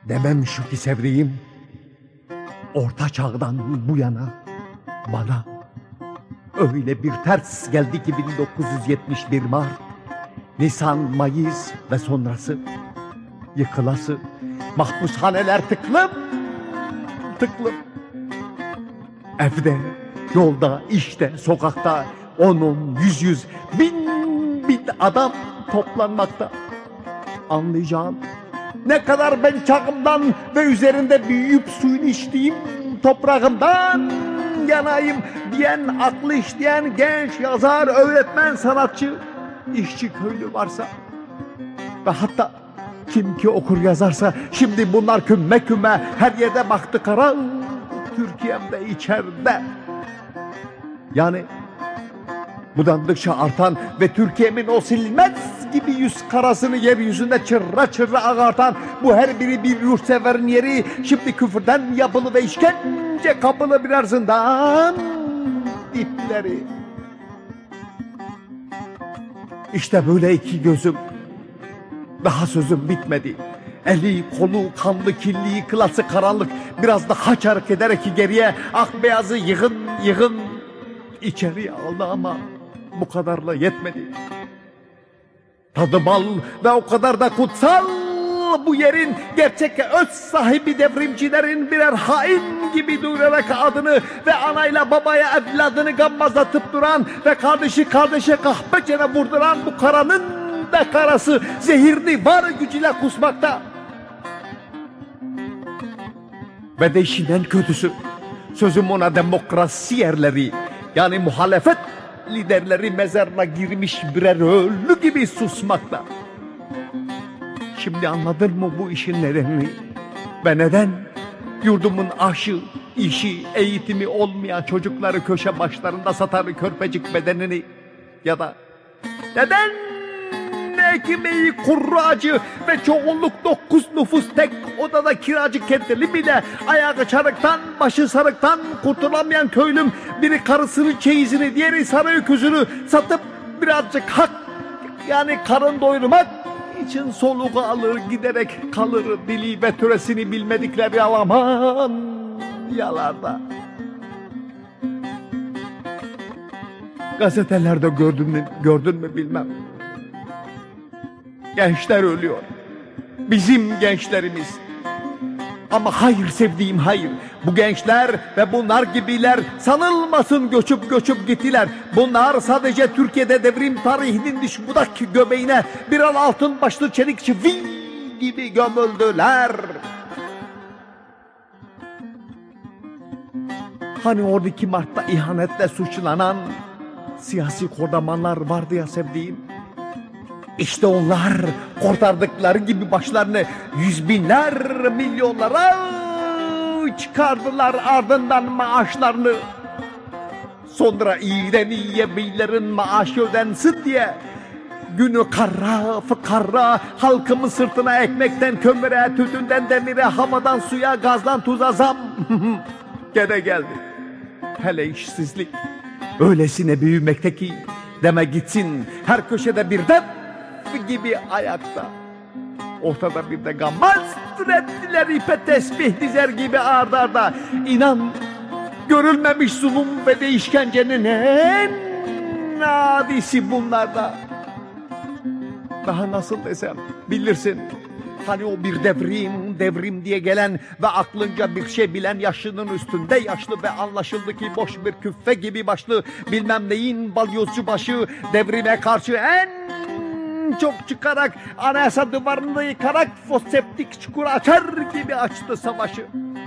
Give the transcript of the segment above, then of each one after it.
Demem şu ki sevdiğim, orta çağdan bu yana bana öyle bir ters geldi ki 1971 Mart, Nisan, Mayıs ve sonrası yıkılası, mahpushaneler tıklım tıklım. Evde, yolda, işte, sokakta 10, 100, bin adam toplanmakta. Anlayacağın ne kadar ben çağımdan ve üzerinde büyüyüp suyunu içtiğim toprağımdan yanayım diyen, aklı işleyen genç yazar, öğretmen, sanatçı, işçi, köylü varsa ve hatta kim ki okur yazarsa, şimdi bunlar kümme kümme her yerde baktı kara, Türkiye'mde içeride. Yani budandıkça artan ve Türkiye'min o silinmez gibi yüz karasını yeryüzünde çırra çırra ağartan bu her biri bir yurtseverin yeri, şimdi küfürden yapılı ve işkence kapılı birer zindan dipleri. İşte böyle iki gözüm, daha sözüm bitmedi. Eli, kolu, kanlı, kirli, yıkılası karanlık, biraz daha çark ederek geriye akbeyazı yığın içeri aldı ama bu kadarla yetmedi. Tadı bal ve o kadar da kutsal bu yerin, gerçek öz sahibi devrimcilerin birer hain gibi duyurarak adını ve anayla babaya evladını gammazlatıp duran ve kardeşi kardeşe kahpecene vurduran bu karanın da karası zehirli var gücüyle kusmakta. Ve de işin en kötüsü, sözüm ona demokrasi yerleri, yani muhalefet liderleri mezarına girmiş birer ölü gibi susmakta. Şimdi anladın mı bu işin nedenini? Ve neden yurdumun aşı, işi, eğitimi olmayan çocukları köşe başlarında satar körpecik bedenini? Ya da neden ekmeği kurracı ve çoğunluk 9 nüfus tek odada kiracı kentli bile ayağı çarıktan, başı sarıktan kurtulamayan köylüm, biri karısının çeyizini, diğeri sarı öküzünü satıp birazcık hak, yani karın doyurmak için soluğu alır, giderek kalır dili ve töresini bilmedikleri yalaman yalarda. Gazetelerde gördün mü bilmem. Gençler ölüyor. Bizim gençlerimiz. Ama hayır sevdiğim, hayır. Bu gençler ve bunlar gibiler sanılmasın göçüp gittiler. Bunlar sadece Türkiye'de devrim tarihinin diş budak göbeğine birer altın başlı çelik çivi gibi gömüldüler. Hani oradaki Mart'ta ihanetle suçlanan siyasi kordamanlar vardı ya sevdiğim. İşte onlar kurtardıkları gibi başlarını yüz binler, milyonlara çıkardılar, ardından maaşlarını. Sonra iyiden iyiye beylerin maaşı ödensin diye günü kara fıkara halkımın sırtına ekmekten kömüre, tütünden demire, havadan suya, gazdan tuza zam gene geldi. Hele işsizlik öylesine büyümekte ki deme gitsin, her köşede bir dev gibi ayakta. Ortada bir de gammaz türettiler, ipe tesbih dizer gibi ard arda. İnan görülmemiş zulüm ve de işkencenin en adisi bunlarda. Daha nasıl desem bilirsin. Hani o bir devrim diye gelen ve aklınca bir şey bilen yaşının üstünde yaşlı ve anlaşıldı ki boş bir küffe gibi başlı bilmem neyin balyozcu başı devrime karşı en çok çıkarak anayasa duvarını yıkarak foseptik çukur açar gibi açtı savaşı.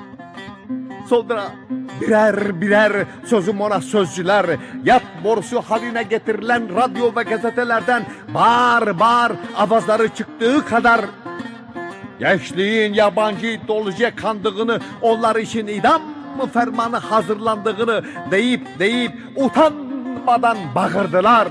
Sonra birer sözüm ona sözcüler, yat borusu haline getirilen radyo ve gazetelerden bağır avazları çıktığı kadar gençliğin yabancı ideolojiye kandığını, onlar için idam fermanı hazırlandığını deyip utanmadan bağırdılar.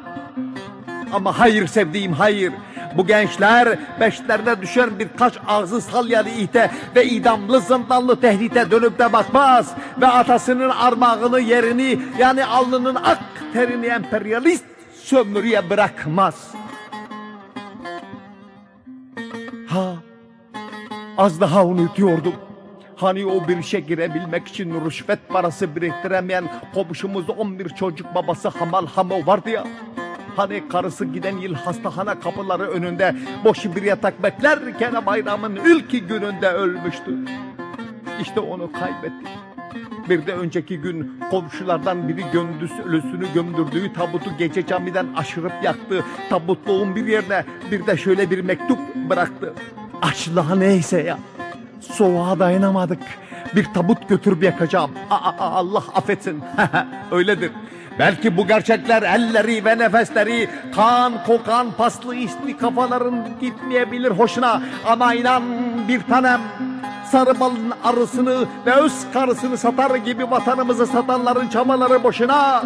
Ama hayır sevdiğim, hayır. Bu gençler beşlerine düşen birkaç ağzı salyalı ite ve idamlı zindanlı tehdite dönüp de bakmaz ve atasının armağını, yerini, yani alnının ak terini emperyalist sömürüye bırakmaz. Az daha unutuyordum. Hani o bir işe girebilmek için rüşvet parası biriktiremeyen komşumuz 11 çocuk babası Hamal Hamo vardı ya. Hani karısı giden yıl hastahane kapıları önünde boş bir yatak beklerken bayramın ilk gününde ölmüştü. İşte onu kaybettik. Bir de önceki gün komşulardan biri gündüz ölüsünü gömdürdüğü tabutu gece camiden aşırıp yaktı. Tabutluğun bir yerine bir de şöyle bir mektup bıraktı. Açlığa neyse ya. Soğuğa dayanamadık. Bir tabut götürüp yakacağım. Allah affetsin. Öyledir. Belki bu gerçekler elleri ve nefesleri kan kokan paslı isli kafaların gitmeyebilir hoşuna. Ama inan bir tanem, sarı balın arısını ve öz karısını satar gibi vatanımızı satanların çabaları boşuna.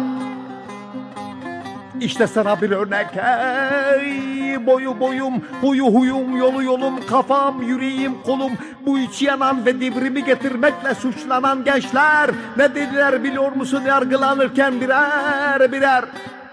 İşte sana bir örnek. Ey boyu boyum, huyu huyum, yolu yolum, kafam, yüreğim, kolum. Bu içi yanan ve devrimi getirmekle suçlanan gençler ne dediler biliyor musun yargılanırken birer birer?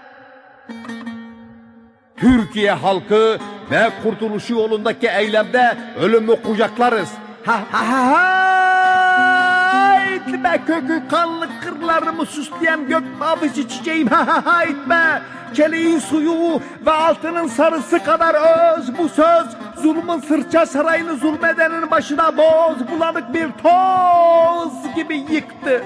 Türkiye halkı ve kurtuluşu yolundaki eylemde ölümü kucaklarız. Ha ha ha ha! İtme kökü kanlı kırlarımı süsleyen gök mavisi çiçeğim, ha ha ha itme! Keleğin suyu ve altının sarısı kadar öz bu söz, zulmün sırça sarayını zulmedenin başına boz, bulanık bir toz gibi yıktı.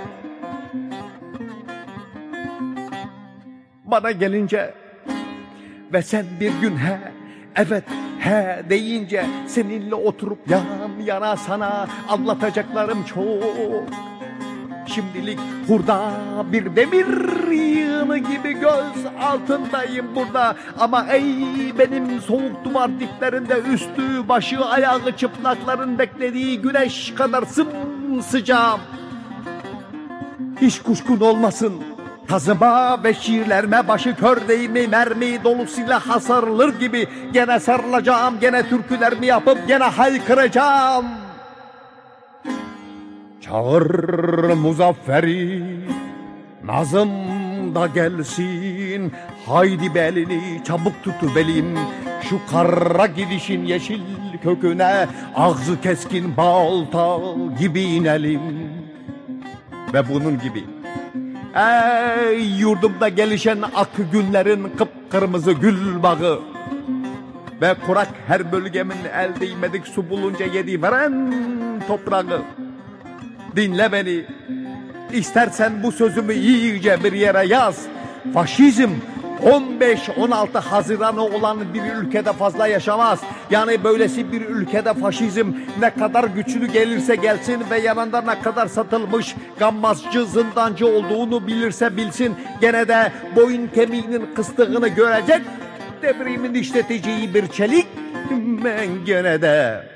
Bana gelince ve sen bir gün evet he deyince seninle oturup yan yana sana anlatacaklarım çok. Şimdilik hurda bir demir yığını gibi göz altındayım burada. Ama ey benim soğuk duvar diplerinde üstü başı ayağı çıplakların beklediği güneş kadar sımsıcağım. Hiç kuşkun olmasın. Tazıma ve şiirlerime başı kör değil mi mermi dolu silah hasarılır gibi gene sarılacağım, gene türkülerimi yapıp gene haykıracağım. Çağır muzafferi, nazım da gelsin, haydi belini çabuk tutuvelim, şu kara gidişin yeşil köküne ağzı keskin balta gibi inelim. Ve bunun gibi. Ey yurdumda gelişen ak günlerin kıpkırmızı gül bağı ve kurak her bölgemin el değmedik su bulunca yedi veren toprağı. Dinle beni, istersen bu sözümü iyice bir yere yaz. Faşizm 15-16 Haziran'ı olan bir ülkede fazla yaşamaz. Yani böylesi bir ülkede faşizm ne kadar güçlü gelirse gelsin ve yanında ne kadar satılmış gammazcı zindancı olduğunu bilirse bilsin, gene de boyun kemiğinin kıstığını görecek, devrimin işleteceği bir çelik ben gene de.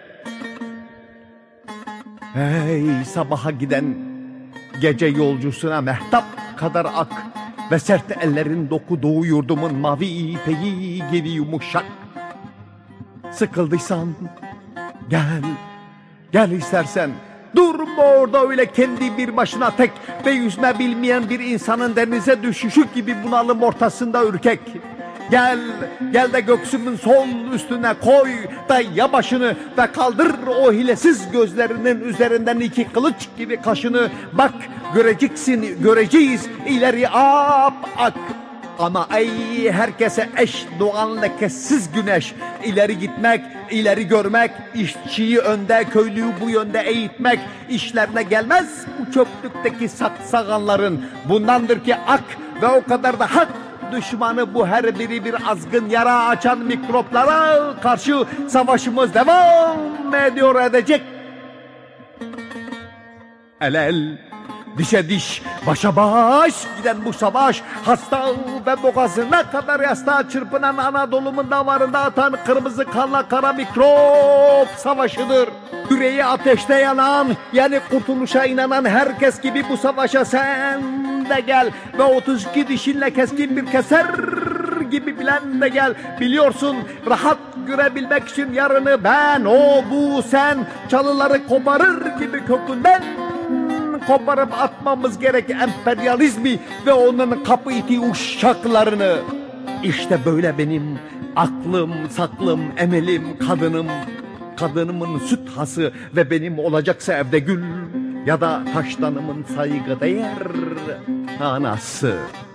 Hey sabaha giden gece yolcusuna mehtap kadar ak ve sert ellerin dokuduğu yurdumun mavi ipeği gibi yumuşak. Sıkıldıysan gel istersen. Durma orada öyle kendi bir başına tek ve yüzme bilmeyen bir insanın denize düşüşü gibi bunalım ortasında ürkek. Gel de göksümün sol üstüne koy da başını ve kaldır o hilesiz gözlerinin üzerinden iki kılıç gibi kaşını. Bak göreceğiz ileri ak. Ama ey herkese eş doğan lekesiz güneş, ileri gitmek, ileri görmek, işçiyi önde, köylüyü bu yönde eğitmek işlerine gelmez bu çöplükteki saksaganların. Bundandır ki ak ve o kadar da hak düşmanı bu her biri bir azgın yara açan mikroplara karşı savaşımız devam edecek. El, dişe diş, başa baş giden bu savaş, hasta ve boğazına kadar yastığa çırpınan Anadolu'mun damarında atan kırmızı kanla kara mikrop savaşıdır. Yüreği ateşte yanan, yani kurtuluşa inanan herkes gibi bu savaşa sen de gel ve 32 dişinle keskin bir keser gibi bilen de gel. Biliyorsun, rahat görebilmek için yarını ben, o, bu, sen çalıları koparır gibi kökünden koparıp atmamız gerek emperyalizmi ve onun kapı iti uşaklarını. İşte böyle benim aklım, saklım, emelim, kadınım, kadınımın süt hası ve benim olacaksa evde gül, ya da taştanımın saygıdeğer anası.